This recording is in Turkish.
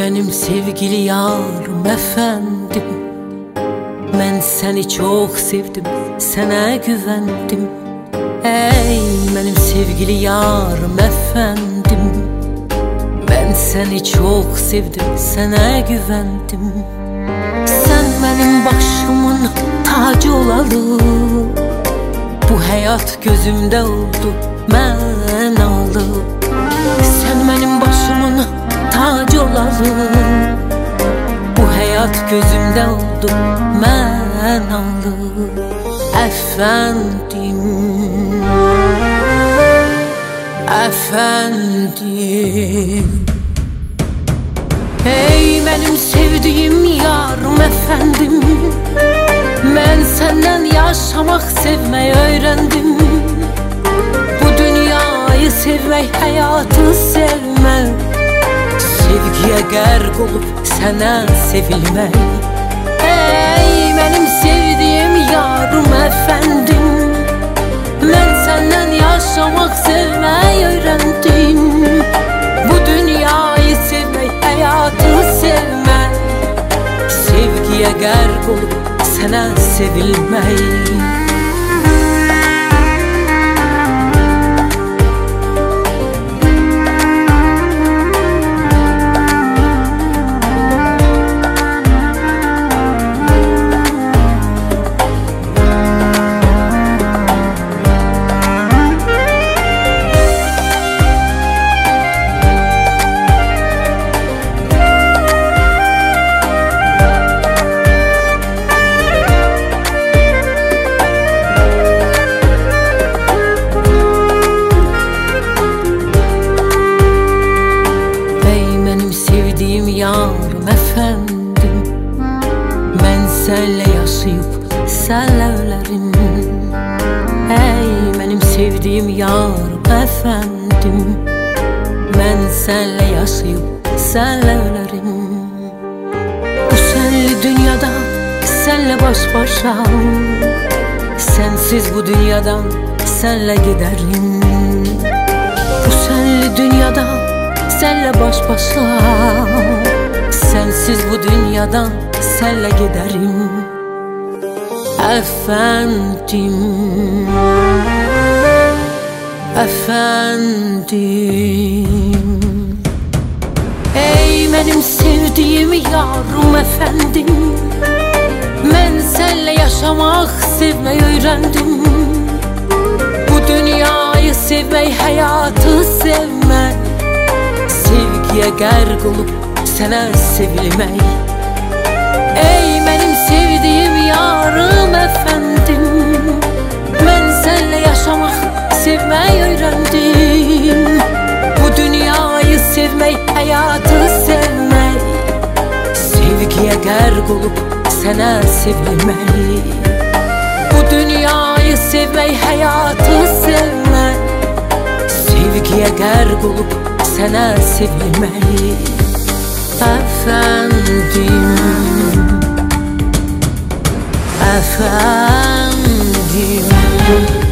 benim sevgili yarım efendim, ben seni çok sevdim, sana güvendim. Ey benim sevgili yarım efendim, ben seni çok sevdim, sana güvendim. Sen benim başımın tacı olalı, bu hayat gözümde oldu menalı. Sen benim başımın tacı olalı, bu hayat gözümde oldu menalı. Efendim, efendim, ey benim sevdiğim yarım efendim, ben senden yaşamak, sevmeyi öğrendim. Bu dünyayı sevmek, hayatı sevmek, sevgiye gərq olup sana sevilmek. Ey benim sevdiğim yarım efendim, ben senden yaşamak, sevmeyi öğrendim. Bu dünyayı sevmek, hayatı sevmek, sevgiye gərq olup sana sevilmek. Yarım efendim, ben senle yaşayıp senle ölerim. Ey benim sevdiğim yarım efendim, ben senle yaşayıp senle ölerim. Bu senli dünyada senle baş başa, sensiz bu dünyadan senle giderim. Bu senli dünyada senle baş başa, sensiz bu dünyadan senle giderim. Efendim, efendim, ey benim sevdiğim yarım efendim, ben senle yaşamak, sevmeyi öğrendim. Bu dünyayı sevmeyi, hayatı sevmek, sevgiye gərq olup sana sevilmek. Ey benim sevdiğim yarım efendim, ben senle yaşamak, sevmeyi öğrendim. Bu dünyayı sevmek, hayatı sevmek, sevgiye gərq olup sana sevilmek. Bu dünyayı sevmek, hayatı sevmek, sevgiye gərq olup sana sevilmek. Efendim, efendim.